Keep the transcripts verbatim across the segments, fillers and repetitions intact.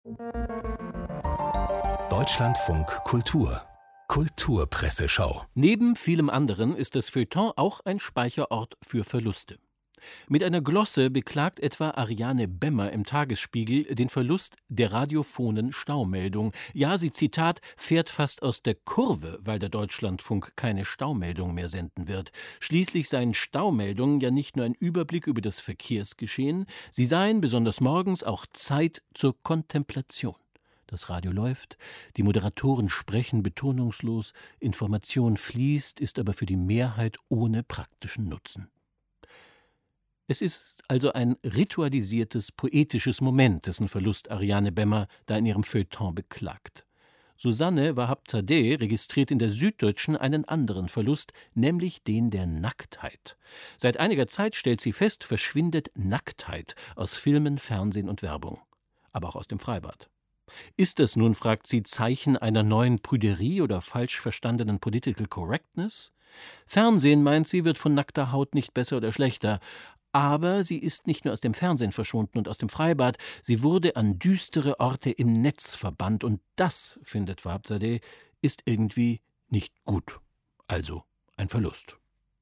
Deutschlandfunk Kultur Kulturpresseschau. Neben vielem anderen ist das Feuilleton auch ein Speicherort für Verluste. Mit einer Glosse beklagt etwa Ariane Bemmer im Tagesspiegel den Verlust der radiophonen Staumeldung. Ja, sie, Zitat, fährt fast aus der Kurve, weil der Deutschlandfunk keine Staumeldung mehr senden wird. Schließlich seien Staumeldungen ja nicht nur ein Überblick über das Verkehrsgeschehen, sie seien besonders morgens auch Zeit zur Kontemplation. Das Radio läuft, die Moderatoren sprechen betonungslos, Information fließt, ist aber für die Mehrheit ohne praktischen Nutzen. Es ist also ein ritualisiertes, poetisches Moment, dessen Verlust Ariane Bemmer da in ihrem Feuilleton beklagt. Susanne Wahab-Zadeh registriert in der Süddeutschen einen anderen Verlust, nämlich den der Nacktheit. Seit einiger Zeit, stellt sie fest, verschwindet Nacktheit aus Filmen, Fernsehen und Werbung, aber auch aus dem Freibad. Ist das nun, fragt sie, Zeichen einer neuen Prüderie oder falsch verstandenen Political Correctness? Fernsehen, meint sie, wird von nackter Haut nicht besser oder schlechter. Aber sie ist nicht nur aus dem Fernsehen verschwunden und aus dem Freibad, sie wurde an düstere Orte im Netz verbannt. Und das, findet Wahab-Zadeh, ist irgendwie nicht gut. Also ein Verlust.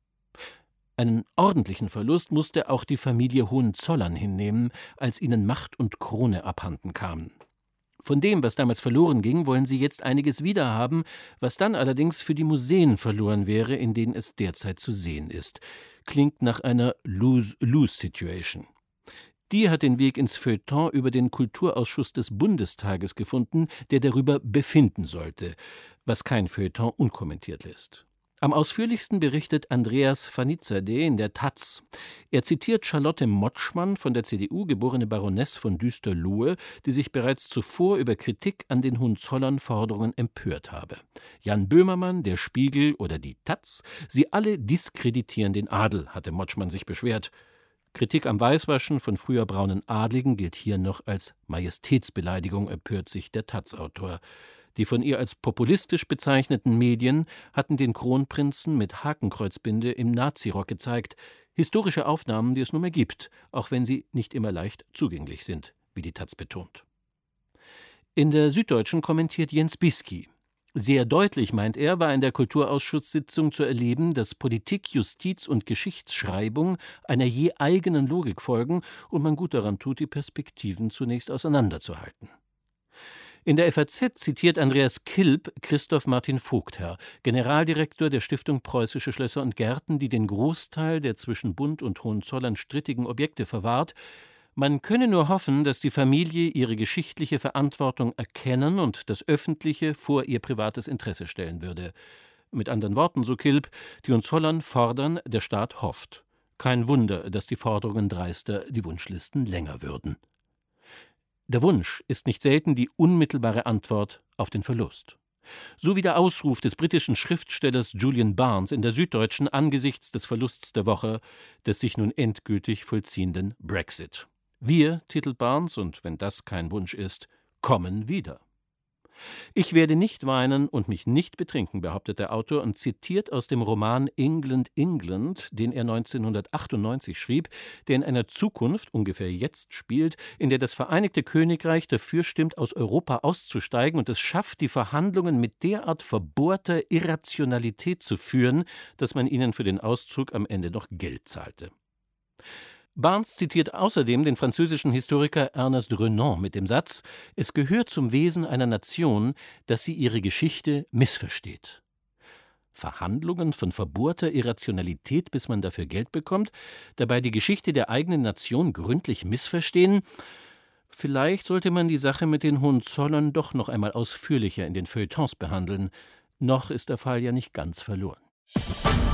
Einen ordentlichen Verlust musste auch die Familie Hohenzollern hinnehmen, als ihnen Macht und Krone abhanden kamen. Von dem, was damals verloren ging, wollen sie jetzt einiges wiederhaben, was dann allerdings für die Museen verloren wäre, in denen es derzeit zu sehen ist. Klingt nach einer Lose-Lose-Situation. Die hat den Weg ins Feuilleton über den Kulturausschuss des Bundestages gefunden, der darüber befinden sollte, was kein Feuilleton unkommentiert lässt. Am ausführlichsten berichtet Andreas Fanizadeh in der Taz. Er zitiert Charlotte Motschmann, von der C D U geborene Baroness von Düsterlohe, die sich bereits zuvor über Kritik an den Hohenzollern-Forderungen empört habe. Jan Böhmermann, der Spiegel oder die Taz, sie alle diskreditieren den Adel, hatte Motschmann sich beschwert. Kritik am Weißwaschen von früher braunen Adligen gilt hier noch als Majestätsbeleidigung, empört sich der Taz-Autor. Die von ihr als populistisch bezeichneten Medien hatten den Kronprinzen mit Hakenkreuzbinde im Nazirock gezeigt. Historische Aufnahmen, die es nun mehr gibt, auch wenn sie nicht immer leicht zugänglich sind, wie die Taz betont. In der Süddeutschen kommentiert Jens Bisky. Sehr deutlich, meint er, war in der Kulturausschusssitzung zu erleben, dass Politik, Justiz und Geschichtsschreibung einer je eigenen Logik folgen und man gut daran tut, die Perspektiven zunächst auseinanderzuhalten. In der F A Z zitiert Andreas Kilp Christoph Martin Vogtherr, Generaldirektor der Stiftung Preußische Schlösser und Gärten, die den Großteil der zwischen Bund und Hohenzollern strittigen Objekte verwahrt. Man könne nur hoffen, dass die Familie ihre geschichtliche Verantwortung erkennen und das Öffentliche vor ihr privates Interesse stellen würde. Mit anderen Worten, so Kilp, die Hohenzollern fordern, der Staat hofft. Kein Wunder, dass die Forderungen dreister die Wunschlisten länger würden. Der Wunsch ist nicht selten die unmittelbare Antwort auf den Verlust. So wie der Ausruf des britischen Schriftstellers Julian Barnes in der Süddeutschen angesichts des Verlusts der Woche des sich nun endgültig vollziehenden Brexit. Wir, titelt Barnes, und wenn das kein Wunsch ist, kommen wieder. Ich werde nicht weinen und mich nicht betrinken, behauptet der Autor und zitiert aus dem Roman England, England, den er neunzehnhundertachtundneunzig schrieb, der in einer Zukunft, ungefähr jetzt, spielt, in der das Vereinigte Königreich dafür stimmt, aus Europa auszusteigen und es schafft, die Verhandlungen mit derart verbohrter Irrationalität zu führen, dass man ihnen für den Auszug am Ende noch Geld zahlte. Barnes zitiert außerdem den französischen Historiker Ernest Renan mit dem Satz: Es gehört zum Wesen einer Nation, dass sie ihre Geschichte missversteht. Verhandlungen von verbohrter Irrationalität, bis man dafür Geld bekommt, dabei die Geschichte der eigenen Nation gründlich missverstehen? Vielleicht sollte man die Sache mit den Hohenzollern doch noch einmal ausführlicher in den Feuilletons behandeln. Noch ist der Fall ja nicht ganz verloren.